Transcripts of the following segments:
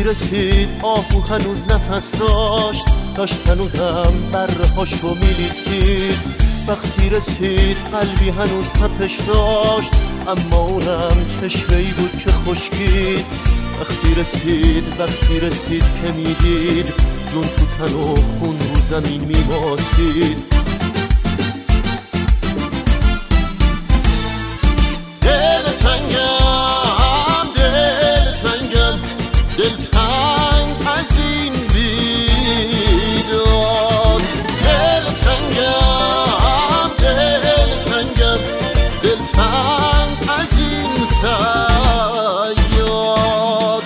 رسید آهو هنوز نفس داشت هنوزم بره هاشو میلیسید. وقتی رسید قلبی هنوز تپش داشت، اما اونم چشمه‌ای بود که خشکید. وقتی رسید که میدید جون تو تن و خون رو زمین میماسید. دل تنگم دلتنگ از این بیداد. دل تنگم دلتنگ از این صیاد.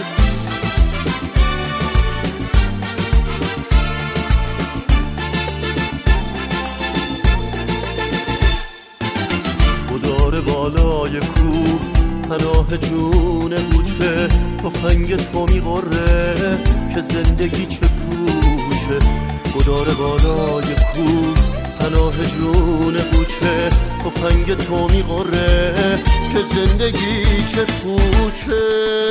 گدار بالای کوه پناه جون بوچه، تفنگ تو میغره که زندگی چه پوچه. گدار بالای کوه پناه جون بوچه، تفنگ تو میغره که زندگی چه پوچه.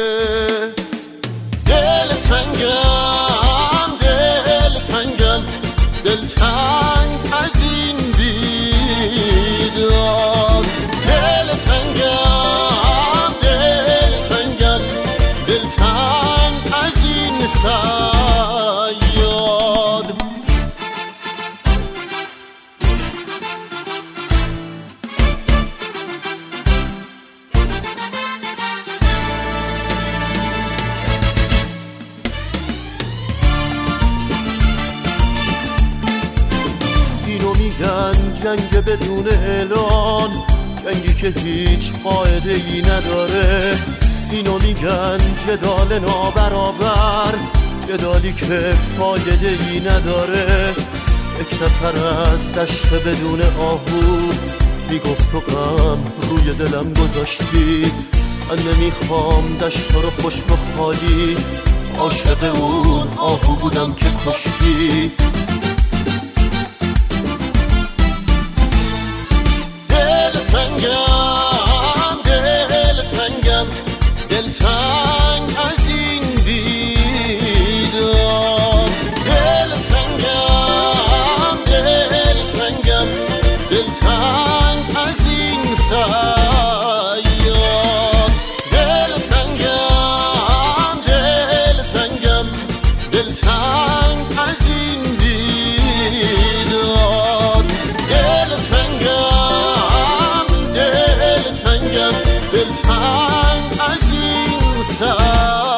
دل تنگم دلتنگ از این بیداد. دل تنگم دلتنگ از این صیاد. اینو میگن جنگ بدون اعلان، جنگی که هیچ قاعده ای نداره. اینو میگن جدال نابرابر، جدالی که فایده ای نداره. یک نفر از دشت بدون آهو میگفت تو غم روی دلم گذاشتی. من نمیخوام دشت رو خشک و خالی، عاشق اون آهو بودم که کشتی. دل تنگم دلتنگ از این بیداد. دل تنگم دلتنگ از این صیاد. دل تنگم دلتنگ از این بیداد. دل تنگم دلتنگ از این صیاد.